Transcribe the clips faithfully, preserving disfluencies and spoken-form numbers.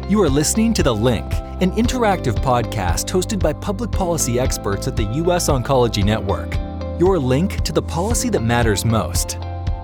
You are listening to The Link, an interactive podcast hosted by public policy experts at the U S Oncology Network. Your link to the policy that matters most.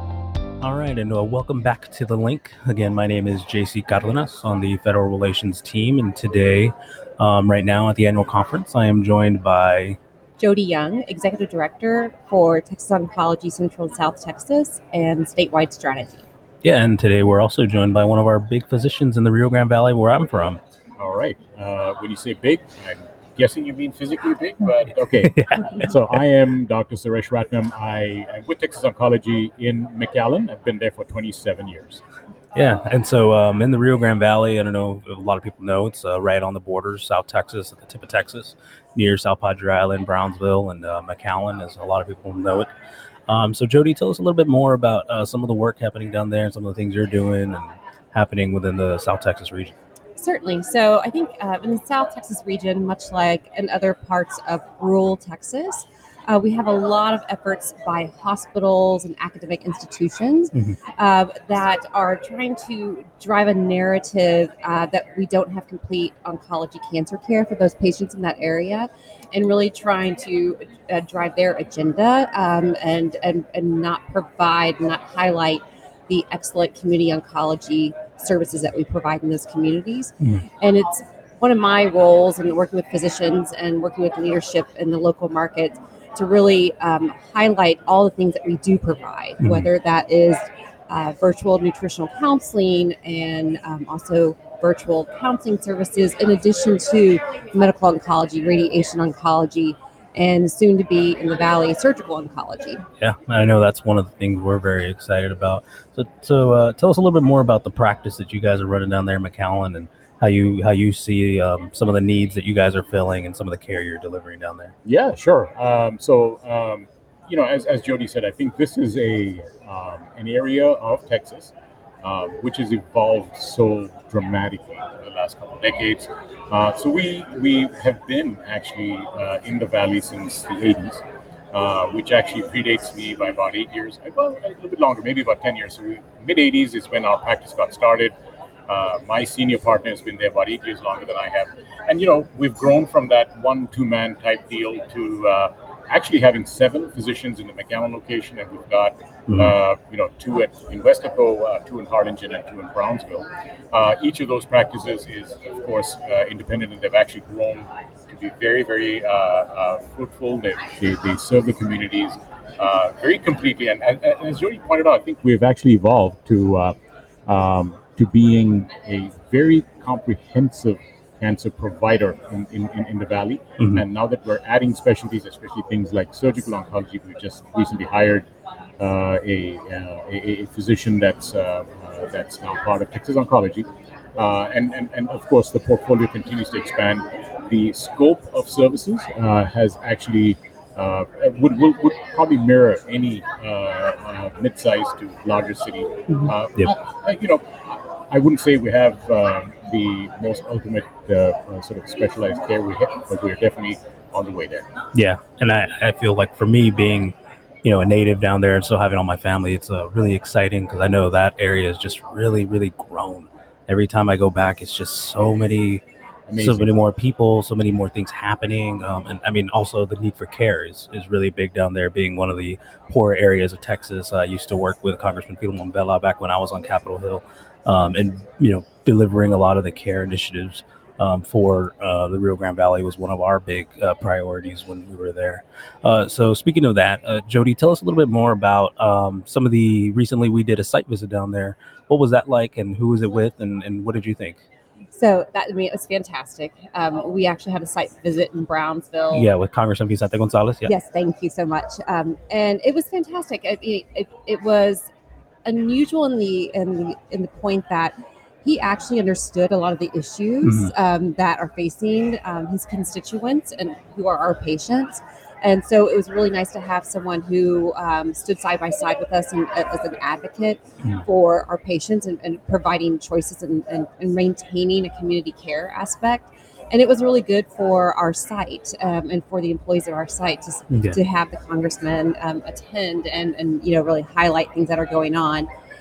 All right, and uh, welcome back to The Link. Again, my name is J C Cardenas on the Federal Relations team, and today, um, right now at the annual conference, I am joined by Jody Young, Executive Director for Texas Oncology Central and South Texas and Statewide Strategy. Yeah, and today we're also joined by one of our big physicians in the Rio Grande Valley, where I'm from. All right. Uh, when you say big, I'm guessing you mean physically big, but okay. Yeah. So I am Doctor Suresh Ratnam. I am with Texas Oncology in McAllen. I've been there for twenty-seven years. Yeah, and so um, in the Rio Grande Valley, I don't know if a lot of people know, it's uh, right on the borders, South Texas, at the tip of Texas, near South Padre Island, Brownsville, and uh, McAllen, as a lot of people know it. Um, so Jody, tell us a little bit more about uh, some of the work happening down there and some of the things you're doing and happening within the South Texas region. Certainly. So I think uh, in the South Texas region, much like in other parts of rural Texas, uh, we have a lot of efforts by hospitals and academic institutions mm-hmm. uh, that are trying to drive a narrative uh, that we don't have complete oncology cancer care for those patients in that area, and really trying to uh, drive their agenda um, and, and, and not provide, not highlight the excellent community oncology services that we provide in those communities. Mm. And it's one of my roles in working with physicians and working with leadership in the local market to really um, highlight all the things that we do provide, mm. whether that is uh, virtual nutritional counseling and um, also virtual counseling services, in addition to medical oncology, radiation oncology, and soon to be in the Valley, surgical oncology. Yeah, I know that's one of the things we're very excited about. So, so uh, tell us a little bit more about the practice that you guys are running down there in McAllen, and how you how you see um, some of the needs that you guys are filling and some of the care you're delivering down there. Yeah, sure. Um, so, um, you know, as as Jody said, I think this is a um, an area of Texas Um, which has evolved so dramatically in the last couple of decades. Uh, so we we have been actually uh, in the Valley since the eighties, uh, which actually predates me by about eight years, well, a little bit longer, maybe about ten years. So mid-eighties is when our practice got started. Uh, my senior partner has been there about eight years longer than I have. And, you know, we've grown from that one, two-man type deal to uh, actually having seven physicians in the McAllen location, and we've got mm-hmm. uh, you know two at in West Echo, uh, two in Harlingen, and two in Brownsville. Uh, each of those practices is, of course, uh, independent, and they've actually grown to be very, very uh, uh, fruitful. They, they they serve the communities uh, very completely, and, and, and as Jody pointed out, I think we've actually evolved to uh, um, to being a very comprehensive cancer provider in, in, in the Valley. Mm-hmm. And now that we're adding specialties, especially things like surgical oncology, we just recently hired uh, a, uh, a a physician that's uh, uh, that's now part of Texas Oncology. Uh, and, and, and of course, the portfolio continues to expand. The scope of services uh, has actually uh, would, would would probably mirror any uh, uh, mid-sized to larger city. Mm-hmm. Uh, yep. I, I, you know, I wouldn't say we have uh, the most ultimate uh, uh, sort of specialized care we have, but we're definitely on the way there. Yeah, and I, I feel like for me being, you know, a native down there and still having all my family, it's uh, really exciting because I know that area is just really, really grown. Every time I go back, it's just so many, Amazing. so many more people, so many more things happening. Um, and I mean, also the need for care is, is really big down there, being one of the poorer areas of Texas. I used to work with Congressman Filemon Vela back when I was on Capitol Hill. Um, and, you know, delivering a lot of the care initiatives um, for uh, the Rio Grande Valley was one of our big uh, priorities when we were there. Uh, so speaking of that, uh, Jody, tell us a little bit more about um, some of the, recently we did a site visit down there. What was that like, and who was it with, and, and what did you think? So that, I mean, it was fantastic. Um, we actually had a site visit in Brownsville. Yeah, with Congressman Vicente Gonzalez. Yeah. Yes, thank you so much. Um, and it was fantastic. It, it, it was unusual in the in the in the point that he actually understood a lot of the issues mm-hmm. um, that are facing um, his constituents and who are our patients. And so it was really nice to have someone who um, stood side by side with us and, uh, as an advocate mm-hmm. for our patients and, and providing choices and, and, and maintaining a community care aspect. And it was really good for our site um, and for the employees of our site to, yeah. to have the congressman um, attend and, and, you know, really highlight things that are going on.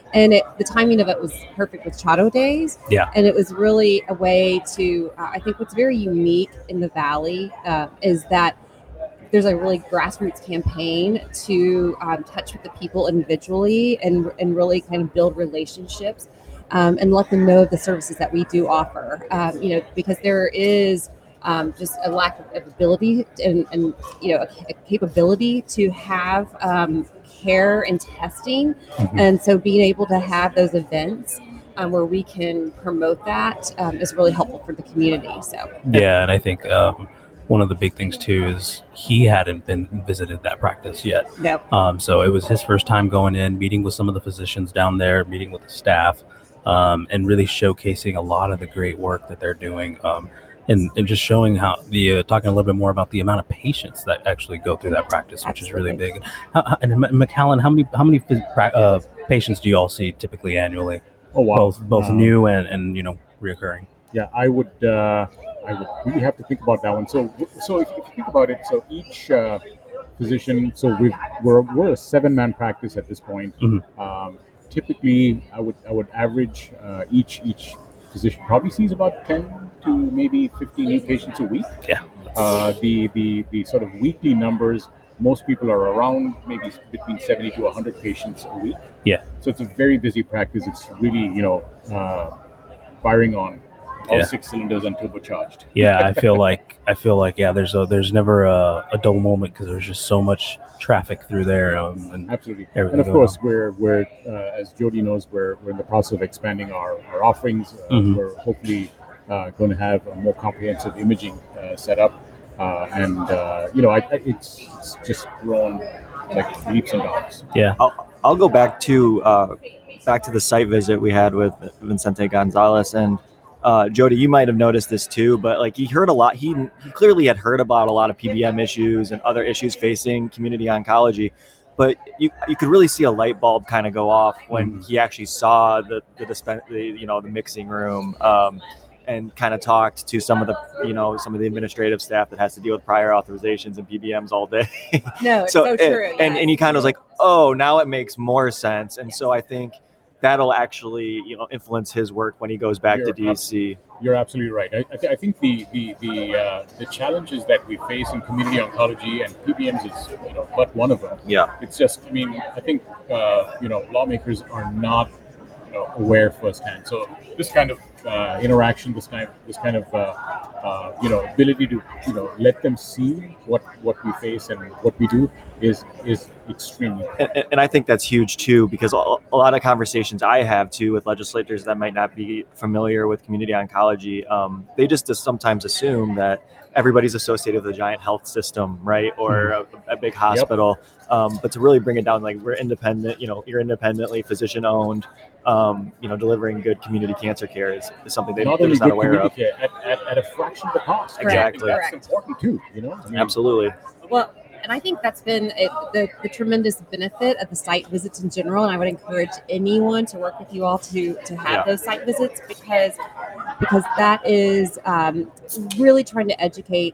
And it, the timing of it was perfect with Chado Days. Yeah. And it was really a way to, uh, I think what's very unique in the Valley uh, is that there's a really grassroots campaign to um, touch with the people individually and, and really kind of build relationships um, and let them know of the services that we do offer. Um, you know, because there is um, just a lack of ability and, and you know, a, a capability to have um, care and testing. Mm-hmm. And so being able to have those events um, where we can promote that um, is really helpful for the community. So yeah, and I think um, one of the big things too is he hadn't been visited that practice yet. No. Um, so it was his first time going in, meeting with some of the physicians down there, meeting with the staff, um, and really showcasing a lot of the great work that they're doing. Um, And, and just showing how the uh, talking a little bit more about the amount of patients that actually go through that practice, which Absolutely. Is really big. How, how, and McAllen, how many how many uh, patients do you all see typically annually? Oh wow, both both um, new and, and you know reoccurring. Yeah, I would uh, I would really have to think about that one. So so if, if you think about it, so each uh, physician, so we've, we're we're a seven man practice at this point. Mm-hmm. Um, typically, I would I would average uh, each each. physician probably sees about ten to maybe fifteen new patients a week. Yeah. Uh, the the the sort of weekly numbers, most people are around maybe between seventy to one hundred patients a week. Yeah. So it's a very busy practice. It's really, you know, uh, firing on all yeah. six cylinders and turbocharged. Yeah, I feel like I feel like yeah. There's a there's never a, a dull moment because there's just so much traffic through there. Um, and Absolutely, and of course on. we're we're uh, as Jody knows, we're we're in the process of expanding our our offerings. Uh, mm-hmm. We're hopefully uh, going to have a more comprehensive imaging uh, set up, uh, and uh, you know, I, I, it's, it's just grown like leaps and bounds. Yeah, I'll I'll go back to uh, back to the site visit we had with Vicente Gonzalez. And Uh, Jody, you might have noticed this too, but like he heard a lot. He he clearly had heard about a lot of P B M issues and other issues facing community oncology, but you you could really see a light bulb kind of go off when mm-hmm. he actually saw the the, dispen- the you know the mixing room um, and kind of talked to some of the you know some of the administrative staff that has to deal with prior authorizations and P B Ms all day. No, it's so, so true. And, and and he kind of was like, oh, now it makes more sense. And so I think that'll actually, you know, influence his work when he goes back you're to D C. You're absolutely right. I, I, th- I think the the the uh, the challenges that we face in community oncology and P B Ms is, you know, but one of them. Yeah. It's just, I mean, I think uh, you know, lawmakers are not, you know, aware firsthand. So this kind of uh, interaction, this kind of this kind of uh, uh, you know, ability to, you know, let them see what what we face and what we do is is extremely important. And, and I think that's huge too, because a lot of conversations I have too with legislators that might not be familiar with community oncology, um, they just, just sometimes assume that everybody's associated with a giant health system, right, or mm-hmm. a, a big hospital. Yep. Um, but to really bring it down, like we're independent, you know, you're independently physician owned. Um, you know, delivering good community cancer care is, is something they, they're just not aware of. Care at, at, at a fraction of the cost. Exactly. That's Correct. important too. You know, I mean, absolutely. Well, and I think that's been a, the, the tremendous benefit of the site visits in general. And I would encourage anyone to work with you all to to have yeah. those site visits because because that is um, really trying to educate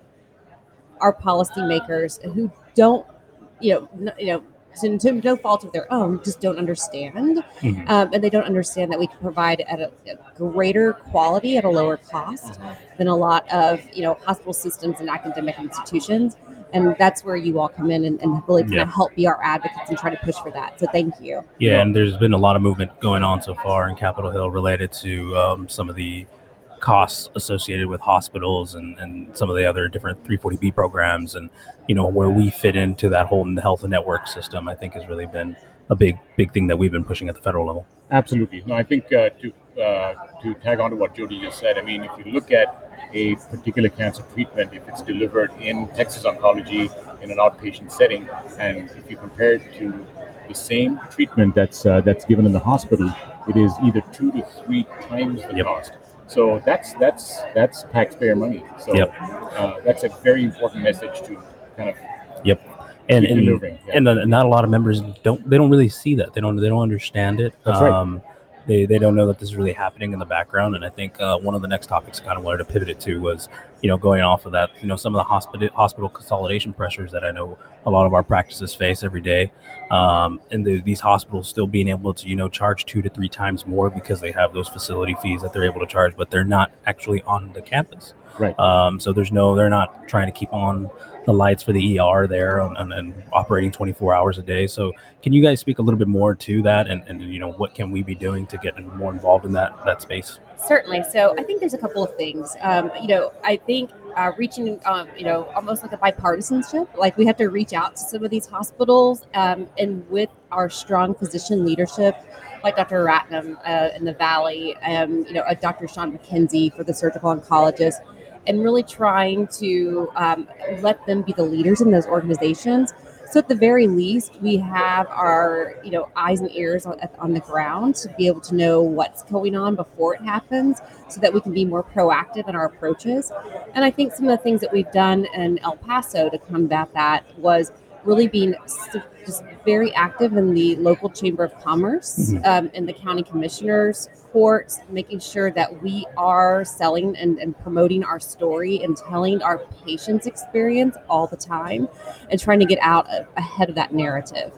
our policymakers who don't, you know, n- you know. To, to no fault of their own, just don't understand. Mm-hmm. Um, and they don't understand that we can provide at a, a greater quality at a lower cost mm-hmm. than a lot of, you know, hospital systems and academic institutions. And that's where you all come in and, and really kind yeah. of help be our advocates and try to push for that. So thank you. Yeah, and there's been a lot of movement going on so far in Capitol Hill related to um, some of the costs associated with hospitals and, and some of the other different three forty B programs, and you know where we fit into that whole health network system, I think has really been a big big thing that we've been pushing at the federal level. Absolutely. No, I think uh, to uh, to tag on to what Jody just said, I mean, if you look at a particular cancer treatment, if it's delivered in Texas Oncology in an outpatient setting, and if you compare it to the same treatment that's uh, that's given in the hospital, it is either two to three times the yep. cost. So that's that's that's taxpayer money. So yep. uh, that's a very important message to kind of yep. And and, delivering. Yeah. and uh, not a lot of members don't they don't really see that they don't they don't understand it. That's um, right. They they don't know that this is really happening in the background. And I think uh, one of the next topics I kind of wanted to pivot it to was you know, going off of that, you know, some of the hospital hospital consolidation pressures that I know a lot of our practices face every day, um, and the, these hospitals still being able to, you know, charge two to three times more because they have those facility fees that they're able to charge, but they're not actually on the campus. Right. Um, so there's no, they're not trying to keep on the lights for the E R there and, and, and operating twenty-four hours a day. So can you guys speak a little bit more to that, and, and you know, what can we be doing to get more involved in that that space? Certainly. So I think there's a couple of things. Um, you know, I think uh, reaching, um, you know, almost like a bipartisanship, like we have to reach out to some of these hospitals, um, and with our strong physician leadership, like Doctor Ratnam uh, in the Valley, um, you know, uh, Doctor Sean McKenzie for the surgical oncologist, and really trying to um, let them be the leaders in those organizations. So at the very least, we have our, you know, eyes and ears on, on the ground to be able to know what's going on before it happens, so that we can be more proactive in our approaches. And I think some of the things that we've done in El Paso to combat that was really being just very active in the local Chamber of Commerce, mm-hmm. um, in the county commissioners' courts, making sure that we are selling and, and promoting our story and telling our patients' experience all the time, and trying to get out ahead of that narrative.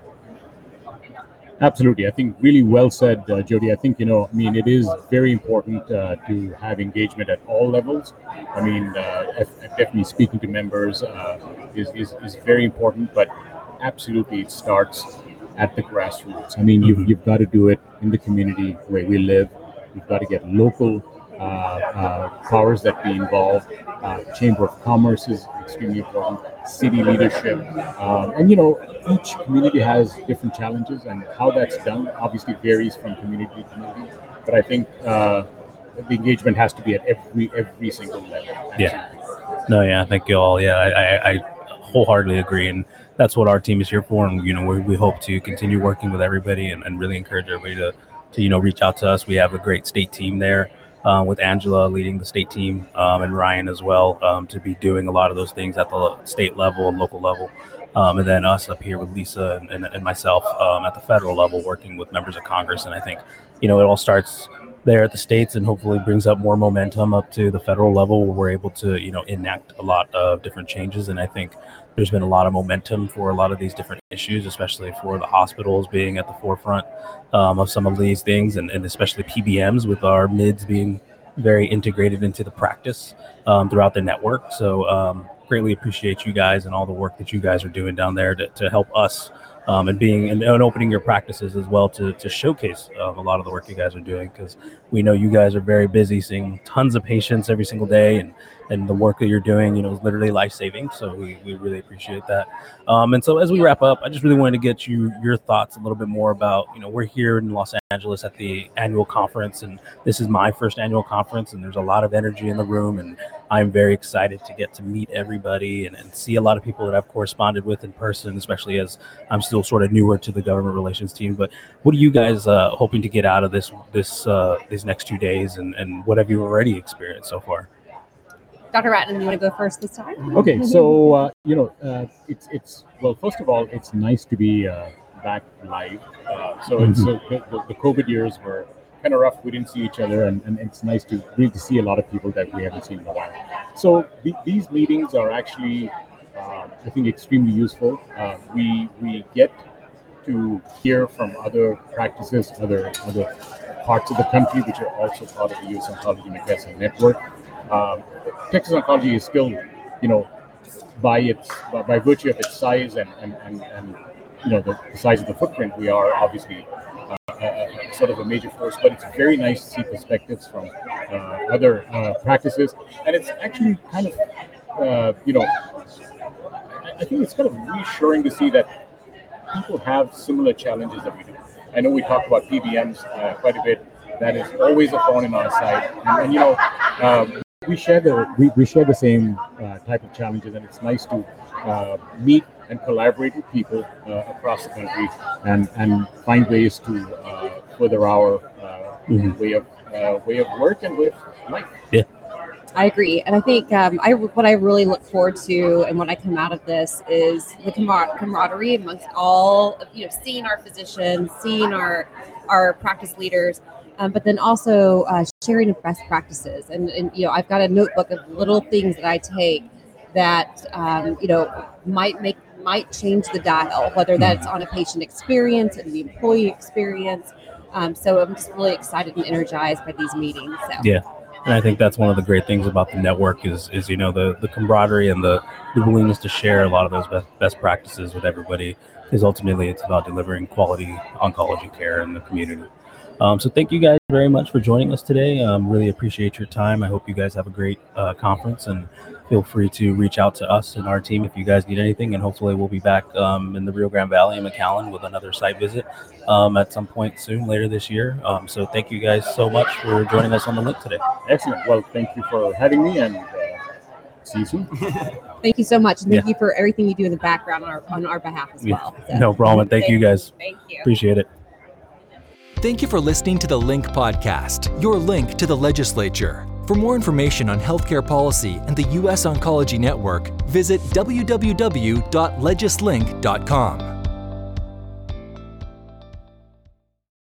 Absolutely. I think really well said, uh, Jody. I think, you know, I mean, it is very important uh, to have engagement at all levels. I mean, uh, definitely speaking to members uh, is, is, is very important, but absolutely it starts at the grassroots. I mean, you've, you've got to do it in the community where we live. You've got to get local uh, uh, powers that be involved. Uh, Chamber of Commerce is extremely important. City leadership. Um, and, you know, each community has different challenges, and how that's done obviously varies from community to community. But I think uh, the engagement has to be at every every single level. Absolutely. Yeah. No, yeah, thank you all. Yeah, I, I, I wholeheartedly agree. And that's what our team is here for. And, you know, we, we hope to continue working with everybody and, and really encourage everybody to, to, you know, reach out to us. We have a great state team there. Uh, with Angela leading the state team, um, and Ryan as well, um, to be doing a lot of those things at the state level and local level. Um, and then us up here with Lisa and, and, and myself um, at the federal level, working with members of Congress. And I think, you know, it all starts there at the states and hopefully brings up more momentum up to the federal level, where we're able to, you know, enact a lot of different changes. And I think there's been a lot of momentum for a lot of these different issues, especially for the hospitals being at the forefront um, of some of these things, and, and especially P B Ms with our mids being very integrated into the practice um, throughout the network. So um, greatly appreciate you guys and all the work that you guys are doing down there to, to help us um, and being and, and opening your practices as well to, to showcase um, a lot of the work you guys are doing, because we know you guys are very busy seeing tons of patients every single day, and and the work that you're doing, you know, is literally life-saving. So we, we really appreciate that. Um, and so as we wrap up, I just really wanted to get you your thoughts a little bit more about, you know, we're here in Los Angeles at the annual conference, and this is my first annual conference, and there's a lot of energy in the room, and I'm very excited to get to meet everybody and, and see a lot of people that I've corresponded with in person, especially as I'm still sort of newer to the government relations team. But what are you guys uh, hoping to get out of this, this uh, these next two days, and, and what have you already experienced so far? Doctor Ratnam, you want to go first this time? Okay, so uh, you know, uh, it's it's well. First of all, it's nice to be uh, back live. Uh, so mm-hmm. it's uh, the, the COVID years were kind of rough. We didn't see each other, and, and it's nice to really to see a lot of people that we haven't seen in a while. So the, these meetings are actually, uh, I think, extremely useful. Uh, we we get to hear from other practices, other other parts of the country, which are also part of the U S Oncology McKesson network. Um, Texas Oncology is still, you know, by its by, by virtue of its size and and, and, and you know the, the size of the footprint, we are obviously uh, a, a, sort of a major force. But it's very nice to see perspectives from uh, other uh, practices, and it's actually kind of, uh, you know, I, I think it's kind of reassuring to see that people have similar challenges that we do. I know we talk about P B Ms uh, quite a bit. That is always a thorn in our side, and, and you know. Um, We share the we, we share the same uh, type of challenges, and it's nice to uh, meet and collaborate with people uh, across the country, and, and find ways to uh, further our uh, mm-hmm. way of uh, way of work and way of life. Yeah, I agree, and I think um, I what I really look forward to, and when I come out of this, is the camar- camaraderie amongst all, you know, seeing our physicians, seeing our our practice leaders. um, but then also uh, sharing of best practices. And, and, you know, I've got a notebook of little things that I take that, um, you know, might make, might change the dial, whether that's on a patient experience and the employee experience. Um, so I'm just really excited and energized by these meetings. So. Yeah. And I think that's one of the great things about the network is, is you know, the, the camaraderie and the, the willingness to share a lot of those best, best practices with everybody, because ultimately it's about delivering quality oncology care in the community. Um, so thank you guys very much for joining us today. Um, really appreciate your time. I hope you guys have a great uh, conference, and feel free to reach out to us and our team if you guys need anything. And hopefully we'll be back um, in the Rio Grande Valley and McAllen with another site visit um, at some point soon later this year. Um, so thank you guys so much for joining us on the link today. Excellent. Well, thank you for having me, and uh, see you soon. Thank you so much. And thank Yeah. you for everything you do in the background on our, on our behalf as well. So, No problem. Thank, thank you guys. Thank you. Appreciate it. Thank you for listening to the Link Podcast, your link to the legislature. For more information on healthcare policy and the U S Oncology Network, visit w w w dot legislink dot com.